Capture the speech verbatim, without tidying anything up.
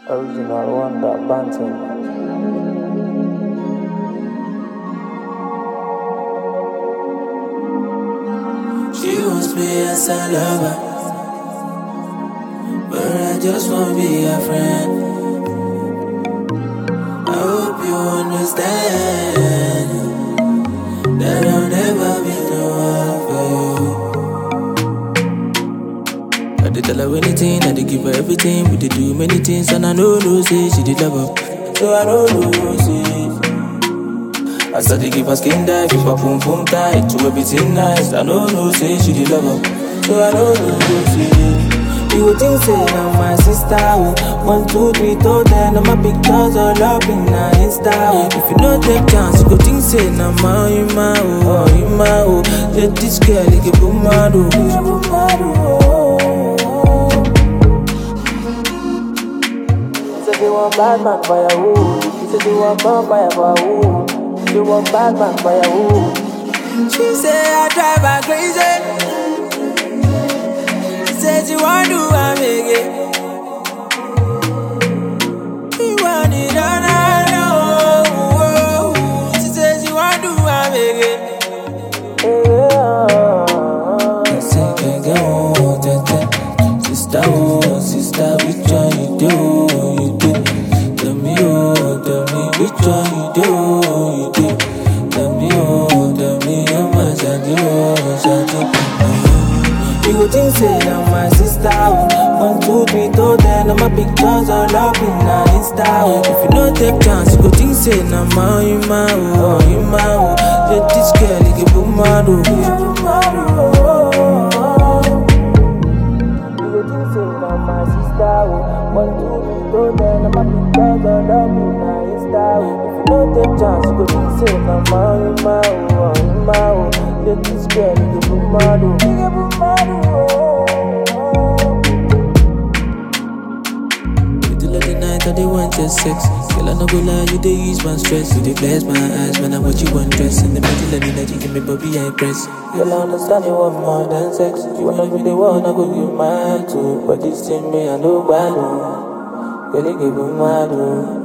Original Wonder Banting. She wants me as a lover, but I just wanna be a friend. I hope you understand that I'll never be the one for you. I did tell her anything, I did give her everything. We did do many things, and I know no say she did love her, so I know no say. I started give her skin dive, keep her boom boom tight to everything nice. I know no say she did love her, so I know no say. You think say I'm my sister, oh. One, two, three, two, ten, I'm my pictures all up in her Insta, oh. If you no take chance, you go think say na my, you my, oh, you my, oh. Let this girl, you get boom mad, oh. He said they want bad man for your wood. He said they want vampire for your wood. They want bad man for your wood. She say I drive her crazy. Says you want to have again. You want it all I know. She says you want to have again. I say can go, sister, oh, sister, which one you do, you do. Tell me, oh, tell me, which one you do, you do. Tell me, oh, tell me, how much I do, I do. You go think say I'm my sister, oh. One, two, three, two, ten, I'm my pictures all up in her Insta, oh. If you no take chance, you go think say na my, you my, oh, you my, oh. Let this girl, you get boom mad, oh. You go think say na my sister, oh. One, two, three, two, ten, I'm my pictures all up in her Insta, oh. If you no take chance, you go think say na my, you my, oh, you my, oh. Let this girl, you get boom mad, oh. You get boom mad, oh. I they want your sex. Girl, I no go lie, you they use my stress. You they bless my eyes when I watch you undress. In the middle of the night, you give me Bobby, I press. Girl, I understand you want more than sex. You wanna be the one, I go give my hand to. But this thing me, I know bad, oh. Girl, you give me mad, oh.